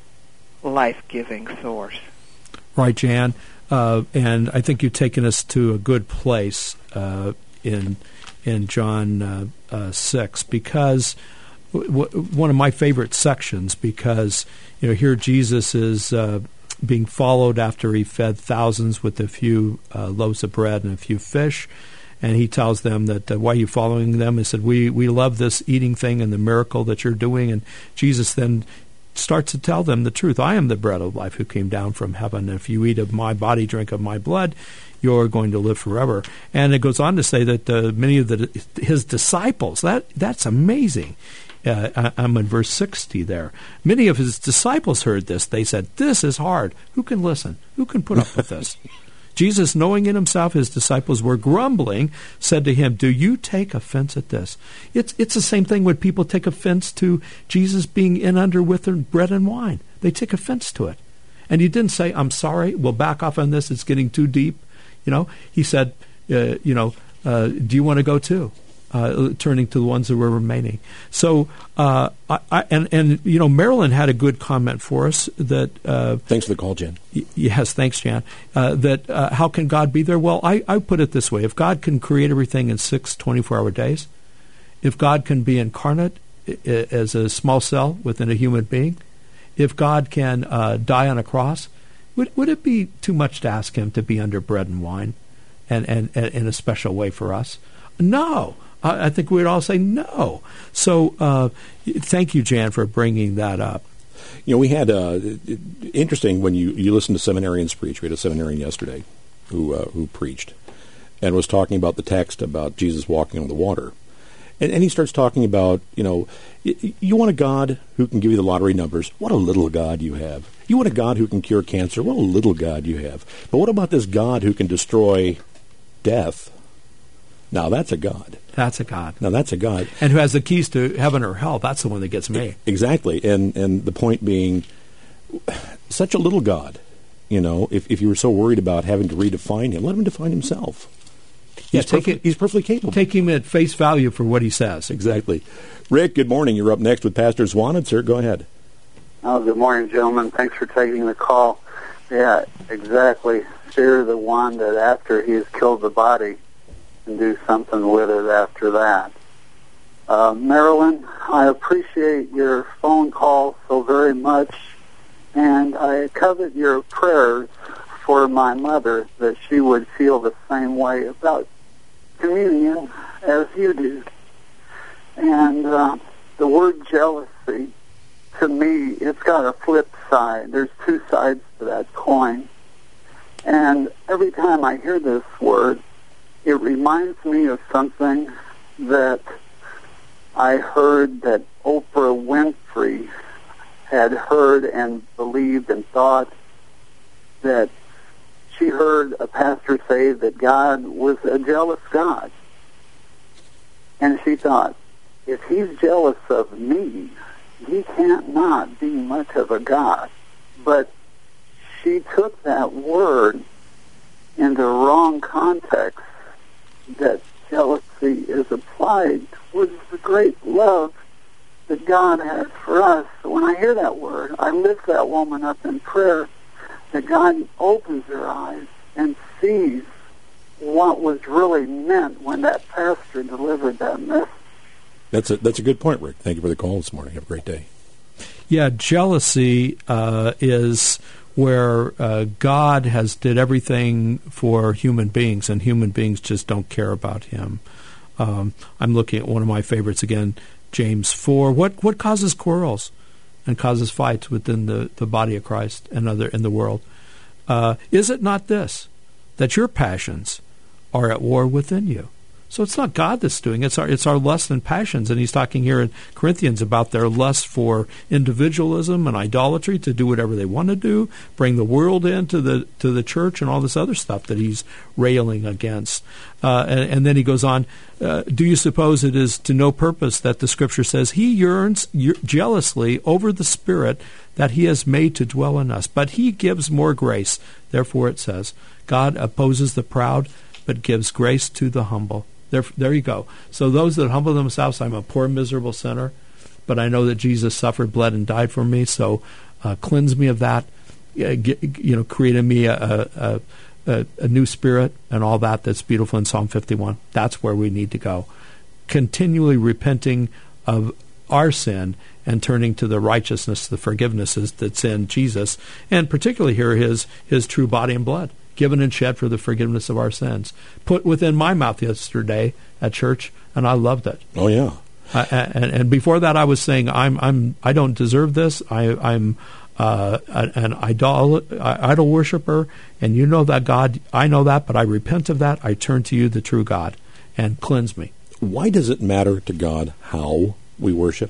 life-giving source. Right, Jan. Uh, and I think you've taken us to a good place uh, in in John uh, uh, six, because w- w- one of my favorite sections, because you know here Jesus is uh, being followed after he fed thousands with a few uh, loaves of bread and a few fish. And he tells them that, uh, why are you following them? He said, we, we love this eating thing and the miracle that you're doing. And Jesus then starts to tell them the truth. I am the bread of life who came down from heaven. And if you eat of my body, drink of my blood, you're going to live forever. And it goes on to say that uh, many of the, his disciples, that that's amazing. Uh, I'm in verse sixty there. Many of his disciples heard this. They said, this is hard. Who can listen? Who can put up with this? Jesus, knowing in himself his disciples were grumbling, said to him, do you take offense at this? It's it's the same thing when people take offense to Jesus being in under with bread and wine. They take offense to it. And he didn't say, I'm sorry, we'll back off on this, it's getting too deep. You know, he said, uh, you know, uh, do you want to go too? Uh, turning to the ones that were remaining. So, uh, I, I, and, and, you know, Marilyn had a good comment for us that... Uh, thanks for the call, Jan. Y- yes, thanks, Jan. Uh, that uh, how can God be there? Well, I, I put it this way. If God can create everything in six twenty-four hour days, if God can be incarnate I- as a small cell within a human being, if God can uh, die on a cross, would, would it be too much to ask him to be under bread and wine and, and, and in a special way for us? No. I think we'd all say no. So uh, thank you, Jan, for bringing that up. You know, we had, uh, interesting when you, you listen to seminarians preach. We had a seminarian yesterday who uh, who preached and was talking about the text about Jesus walking on the water. And, and he starts talking about, you know, y- you want a God who can give you the lottery numbers. What a little God you have. You want a God who can cure cancer. What a little God you have. But what about this God who can destroy death? Now, that's a God. That's a God. Now, that's a God. And who has the keys to heaven or hell. That's the one that gets me. Exactly. And and the point being, such a little God, you know, if, if you were so worried about having to redefine him, let him define himself. He's, yeah, take perfect, it, he's perfectly capable. Take him at face value for what he says. Exactly. Rick, good morning. You're up next with Pastor Swanson, sir. Go ahead. Oh, good morning, gentlemen. Thanks for taking the call. Yeah, exactly. Fear the one that after he has killed the body, and do something with it after that. Uh, Marilyn, I appreciate your phone call so very much, and I covet your prayers for my mother, that she would feel the same way about communion as you do. And uh, the word jealousy, to me, it's got a flip side. There's two sides to that coin. And every time I hear this word, it reminds me of something that I heard that Oprah Winfrey had heard and believed and thought, that she heard a pastor say that God was a jealous God. And she thought, if he's jealous of me, he can't not be much of a God. But she took that word in the wrong context, that jealousy is applied towards the great love that God has for us. So when I hear that word, I lift that woman up in prayer, that God opens her eyes and sees what was really meant when that pastor delivered that message. That's a, that's a good point, Rick. Thank you for the call this morning. Have a great day. Yeah, jealousy uh, is where uh, God has did everything for human beings, and human beings just don't care about him. Um, I'm looking at one of my favorites again, James four. What what causes quarrels and causes fights within the, the body of Christ and other in the world? Uh, is it not this, that your passions are at war within you? So it's not God that's doing it. It's our, it's our lust and passions. And he's talking here in Corinthians about their lust for individualism and idolatry, to do whatever they want to do, bring the world into the to the church and all this other stuff that he's railing against. Uh, and, and then he goes on, uh, do you suppose it is to no purpose that the Scripture says he yearns jealously over the Spirit that he has made to dwell in us, but he gives more grace. Therefore it says, God opposes the proud, but gives grace to the humble. There, there you go. So those that humble themselves, I'm a poor, miserable sinner, but I know that Jesus suffered, bled, and died for me. So uh, cleanse me of that. Uh, get, you know, create in me a, a, a, a new spirit and all that. That's beautiful in Psalm fifty-one. That's where we need to go. Continually repenting of our sin and turning to the righteousness, the forgiveness that's in Jesus, and particularly here his his true body and blood, given and shed for the forgiveness of our sins, put within my mouth yesterday at church, and I loved it. Oh yeah. Uh, and, and before that, I was saying, I'm I'm I don't deserve this. I, I'm uh, an idol idol worshiper, and you know that, God. I know that, but I repent of that. I turn to you, the true God, and cleanse me. Why does it matter to God how we worship?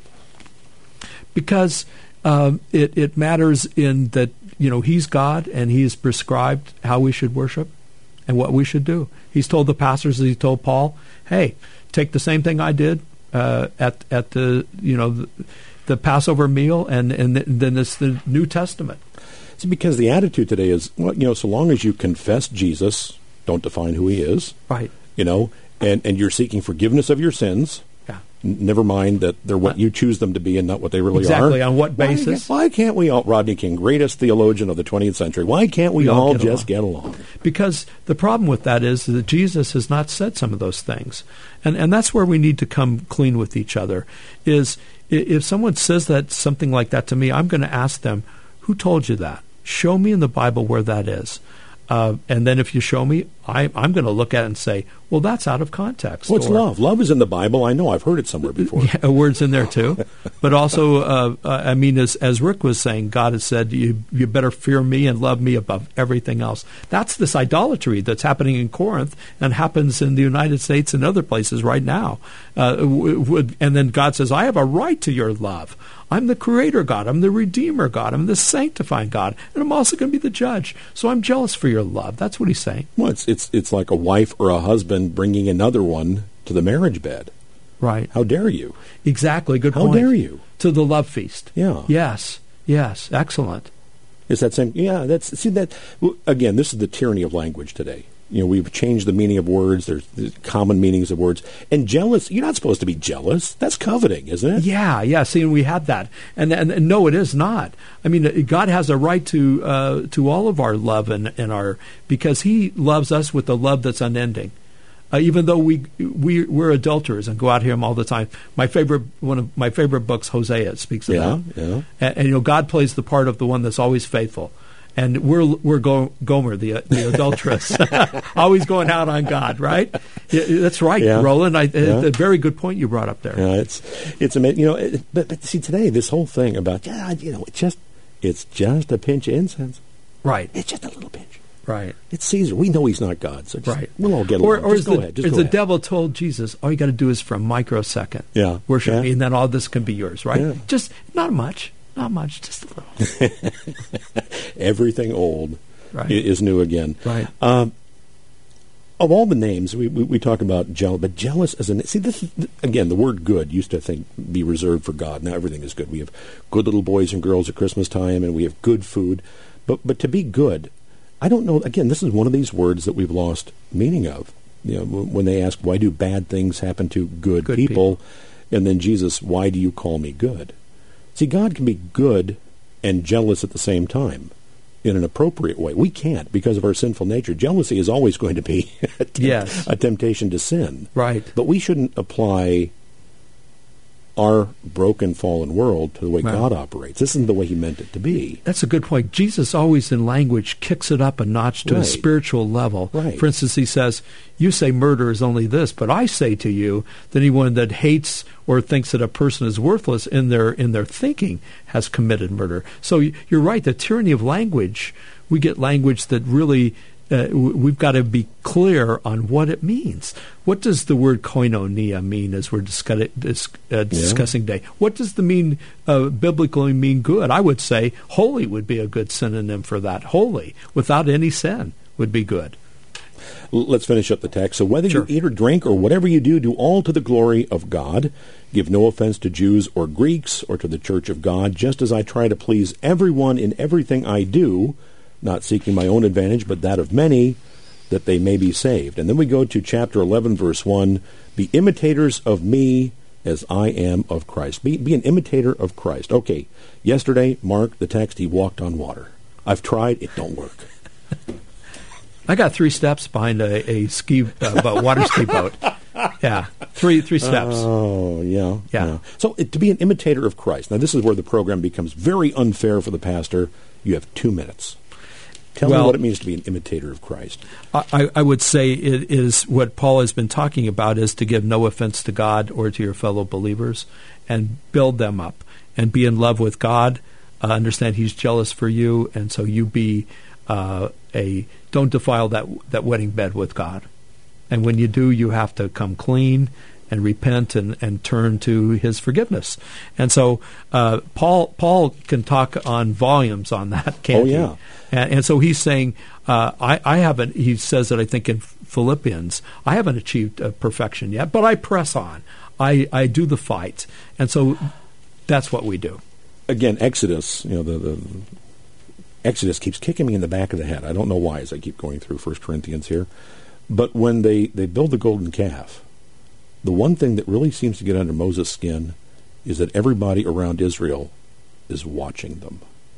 Because um, it it matters in that, you know, he's God, and he's prescribed how we should worship and what we should do. He's told the pastors, as he told Paul, hey, take the same thing I did uh, at at the you know the, the Passover meal, and and then it's the New Testament. It's because the attitude today is, well, you know, so long as you confess Jesus, don't define who he is, right? You know, and and you're seeking forgiveness of your sins. Never mind that they're what you choose them to be and not what they really exactly. are. Exactly. On what basis? Why, why can't we all, Rodney King, greatest theologian of the twentieth century, why can't we, we all, all get just along. get along? Because the problem with that is that Jesus has not said some of those things. And and that's where we need to come clean with each other. Is if someone says that something like that to me, I'm going to ask them, who told you that? Show me in the Bible where that is. Uh, and then if you show me, I, I'm going to look at it and say, well, that's out of context. What's or, love? Love is in the Bible. I know. I've heard it somewhere before. Yeah, a word's in there too. But also, uh, uh, I mean, as, as Rick was saying, God has said, you, you better fear me and love me above everything else. That's this idolatry that's happening in Corinth and happens in the United States and other places right now. Uh, w- w- and then God says, I have a right to your love. I'm the creator God. I'm the redeemer God. I'm the sanctifying God. And I'm also going to be the judge. So I'm jealous for your love. That's what he's saying. Well, it's, it's, it's like a wife or a husband bringing another one to the marriage bed. Right. How dare you? Exactly. Good How point. How dare you? To the love feast. Yeah. Yes. Yes. Excellent. It's that same, yeah, that's, see that, again, this is the tyranny of language today. You know, we've changed the meaning of words. There's, there's common meanings of words. And jealous, you're not supposed to be jealous. That's coveting, isn't it? Yeah, yeah. See, and we had that. And, and, and no, it is not. I mean, God has a right to uh, to all of our love and, and our, because he loves us with a love that's unending. Uh, even though we, we, we're adulterers and go out here all the time. My favorite, one of my favorite books, Hosea, speaks of yeah, that. Yeah. And, and, you know, God plays the part of the one that's always faithful. And we're we're Go, Gomer, the the adulteress, always going out on God, right? Yeah, that's right, yeah. Roland. I, yeah. A very good point you brought up there. Yeah, it's it's amazing. You know, it, but but see today, this whole thing about yeah, you know, it's just it's just a pinch of incense, right? It's just a little pinch, right? It's Caesar. We know he's not God, so just, right. We'll all get along. Or, or just as go the, ahead. Just as go the ahead. devil told Jesus, all you got to do is for a microsecond, yeah, worship yeah. me, and then all this can be yours, right? Yeah. Just not much. Not much, just a little. Everything old right. is new again. Right. Um, of all the names, we, we, we talk about jealous, but jealous as a see this again. The word "good" used to I think be reserved for God. Now everything is good. We have good little boys and girls at Christmas time, and we have good food. But but to be good, I don't know. Again, this is one of these words that we've lost meaning of. You know, when they ask, why do bad things happen to good, good people? people? And then Jesus, why do you call me good? See, God can be good and jealous at the same time in an appropriate way. We can't because of our sinful nature. Jealousy is always going to be a, temp- yes. a temptation to sin. Right. But we shouldn't apply our broken, fallen world to the way Right. God operates. This isn't the way he meant it to be. That's a good point. Jesus always in language kicks it up a notch to Right. a spiritual level. Right. For instance, he says, you say murder is only this, but I say to you that anyone that hates or thinks that a person is worthless in their in their thinking has committed murder. So you're right, the tyranny of language, we get language that really Uh, we've got to be clear on what it means. What does the word koinonia mean as we're discuss, dis, uh, discussing yeah. today? What does the mean uh, biblically mean good? I would say holy would be a good synonym for that. Holy, without any sin, would be good. Let's finish up the text. So whether Sure. you eat or drink or whatever you do, do all to the glory of God. Give no offense to Jews or Greeks or to the church of God, just as I try to please everyone in everything I do, not seeking my own advantage, but that of many, that they may be saved. And then we go to chapter eleven, verse one, be imitators of me as I am of Christ. Be, be an imitator of Christ. Okay, yesterday, Mark, the text, he walked on water. I've tried, it don't work. I got three steps behind a, a ski uh, water ski boat. Yeah, three three steps. Oh, yeah, yeah. yeah. So it, to be an imitator of Christ. Now, this is where the program becomes very unfair for the pastor. You have two minutes. Tell well, me what it means to be an imitator of Christ. I, I would say it is what Paul has been talking about is to give no offense to God or to your fellow believers and build them up and be in love with God. Uh, understand he's jealous for you, and so you be uh, a don't defile that that wedding bed with God. And when you do, you have to come clean and repent and, and turn to his forgiveness. And so uh, Paul Paul can talk on volumes on that, can't oh, he? yeah. And, and so he's saying, uh, I, I haven't, he says that I think in Philippians, I haven't achieved uh, perfection yet, but I press on. I, I do the fight. And so that's what we do. Again, Exodus, you know, the, the Exodus keeps kicking me in the back of the head. I don't know why as I keep going through First Corinthians here. But when they, they build the golden calf, the one thing that really seems to get under Moses' skin is that everybody around Israel is watching them.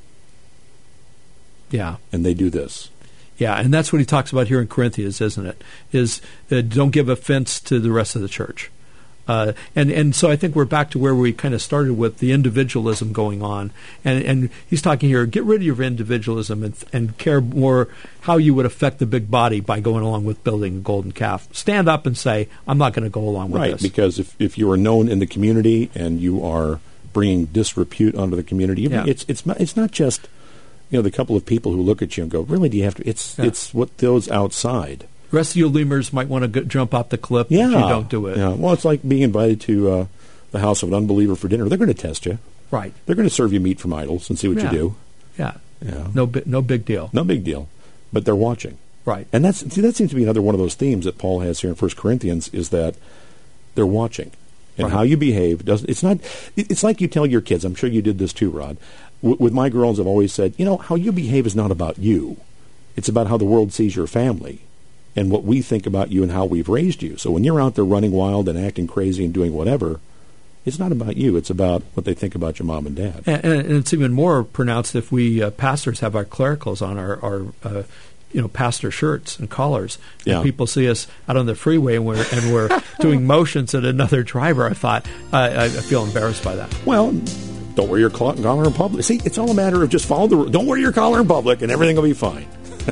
Yeah. And they do this. Yeah, and that's what he talks about here in Corinthians, isn't it? Is uh, don't give offense to the rest of the church. Uh, and, and so I think we're back to where we kind of started with the individualism going on. And, and he's talking here, get rid of your individualism and, and care more how you would affect the big body by going along with building a golden calf. Stand up and say, I'm not going to go along with right, this. Right, because if, if you are known in the community and you are bringing disrepute onto the community, yeah. it's, it's, it's not just, you know, the couple of people who look at you and go, really, do you have to? It's, yeah. it's what those outside. The rest of you lemurs might want to go, jump off the cliff yeah. if you don't do it. Yeah. Well, it's like being invited to uh, the house of an unbeliever for dinner. They're going to test you. Right. They're going to serve you meat from idols and see what yeah. you do. Yeah. Yeah. No, bi- no big deal. No big deal. But they're watching. Right. And that's see, that seems to be another one of those themes that Paul has here in First Corinthians is that they're watching. And right. how you behave doesn't. It's not. It's like you tell your kids. I'm sure you did this too, Rod. W- with my girls, I've always said, you know, how you behave is not about you. It's about how the world sees your family, and what we think about you and how we've raised you. So when you're out there running wild and acting crazy and doing whatever, it's not about you. It's about what they think about your mom and dad. And, and it's even more pronounced if we uh, pastors have our clericals on our, our uh, you know, pastor shirts and collars. And yeah. people see us out on the freeway and we're and we're doing motions at another driver. I thought I, I feel embarrassed by that. Well, don't wear your collar in public. See, it's all a matter of just follow the rule. Don't wear your collar in public, and everything will be fine.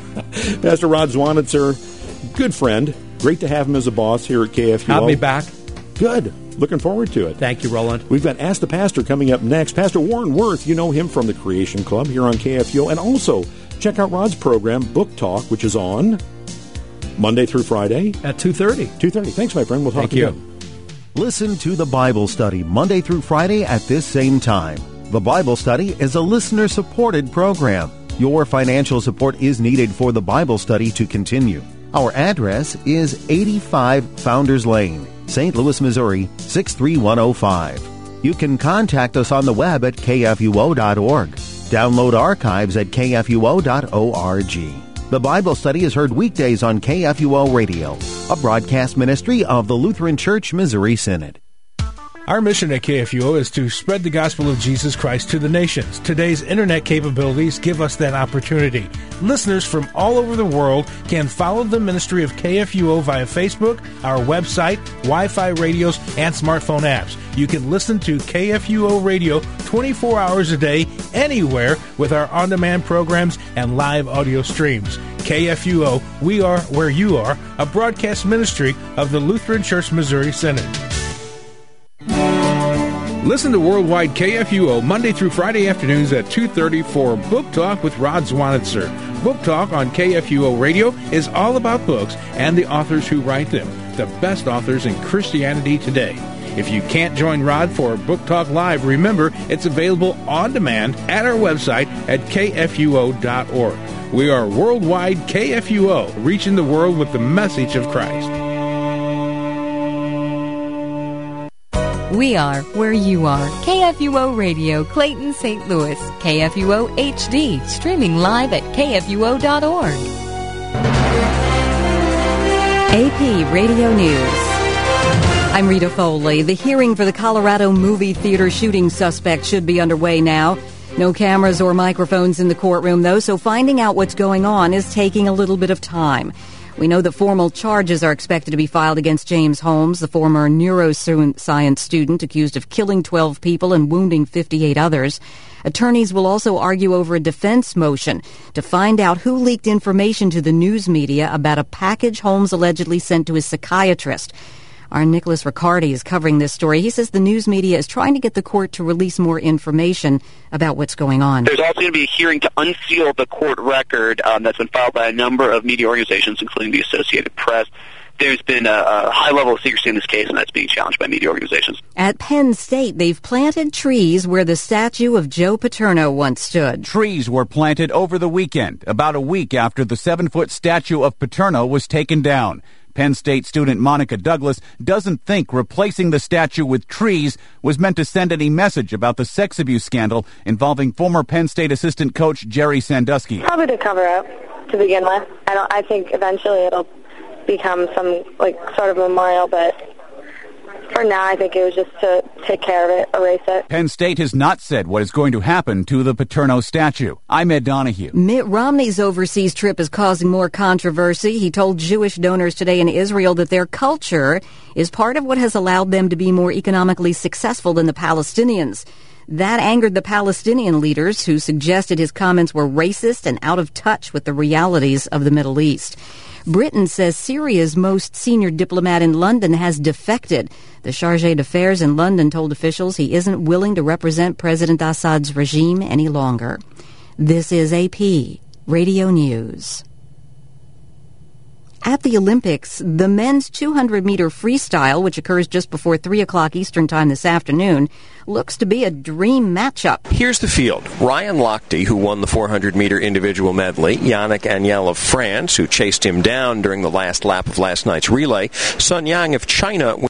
Pastor Rod Zwanitzer, good friend. Great to have him as a boss here at K F U O. Have me back. Good. Looking forward to it. Thank you, Roland. We've got Ask the Pastor coming up next. Pastor Warren Worth, you know him from the Creation Club here on K F U O. And also, check out Rod's program, Book Talk, which is on Monday through Friday. At two thirty. two thirty. Thanks, my friend. We'll talk Thank you. again. Listen to the Bible Study Monday through Friday at this same time. The Bible Study is a listener-supported program. Your financial support is needed for the Bible Study to continue. Our address is eighty-five Founders Lane, Saint Louis, Missouri, six three one oh five. You can contact us on the web at K F U O dot org. Download archives at K F U O dot org. The Bible Study is heard weekdays on K F U O Radio. a broadcast ministry of the Lutheran Church Missouri Synod. Our mission at K F U O is to spread the gospel of Jesus Christ to the nations. Today's internet capabilities give us that opportunity. Listeners from all over the world can follow the ministry of K F U O via Facebook, our website, Wi-Fi radios, and smartphone apps. You can listen to K F U O Radio twenty-four hours a day, anywhere, with our on-demand programs and live audio streams. K F U O, we are where you are, a broadcast ministry of the Lutheran Church Missouri Synod. Listen to Worldwide K F U O Monday through Friday afternoons at two thirty for Book Talk with Rod Zwanitzer. Book Talk on K F U O Radio is all about books and the authors who write them, the best authors in Christianity today. If you can't join Rod for Book Talk Live, remember it's available on demand at our website at K F U O dot org. We are Worldwide K F U O, reaching the world with the message of Christ. We are where you are. K F U O Radio, Clayton, Saint Louis. K F U O H D, streaming live at K F U O dot org. A P Radio News. I'm Rita Foley. The hearing for the Colorado movie theater shooting suspect should be underway now. No cameras or microphones in the courtroom, though, so finding out what's going on is taking a little bit of time. We know that formal charges are expected to be filed against James Holmes, the former neuroscience student accused of killing twelve people and wounding fifty-eight others. Attorneys will also argue over a defense motion to find out who leaked information to the news media about a package Holmes allegedly sent to his psychiatrist. Our Nicholas Riccardi is covering this story. He says the news media is trying to get the court to release more information about what's going on. There's also going to be a hearing to unseal the court record um, that's been filed by a number of media organizations, including the Associated Press. There's been a, a high level of secrecy in this case, and that's being challenged by media organizations. At Penn State, they've planted trees where the statue of Joe Paterno once stood. Trees were planted over the weekend, about a week after the seven-foot statue of Paterno was taken down. Penn State student Monica Douglas doesn't think replacing the statue with trees was meant to send any message about the sex abuse scandal involving former Penn State assistant coach Jerry Sandusky. Probably to cover up to begin with. I don't. I think eventually it'll become some like sort of memorial, but for now I think it was just to take care of it, erase it. Penn State has not said what is going to happen to the Paterno statue. I'm Ed Donahue. Mitt Romney's overseas trip is causing more controversy. He told Jewish donors today in Israel that their culture is part of what has allowed them to be more economically successful than the Palestinians. That angered the Palestinian leaders, who suggested his comments were racist and out of touch with the realities of the Middle East. Britain says Syria's most senior diplomat in London has defected. The Chargé d'Affaires in London told officials he isn't willing to represent President Assad's regime any longer. This is A P Radio News. At the Olympics, the men's two hundred meter freestyle, which occurs just before three o'clock Eastern Time this afternoon, looks to be a dream matchup. Here's the field. Ryan Lochte, who won the four hundred meter individual medley, Yannick Agnel of France, who chased him down during the last lap of last night's relay, Sun Yang of China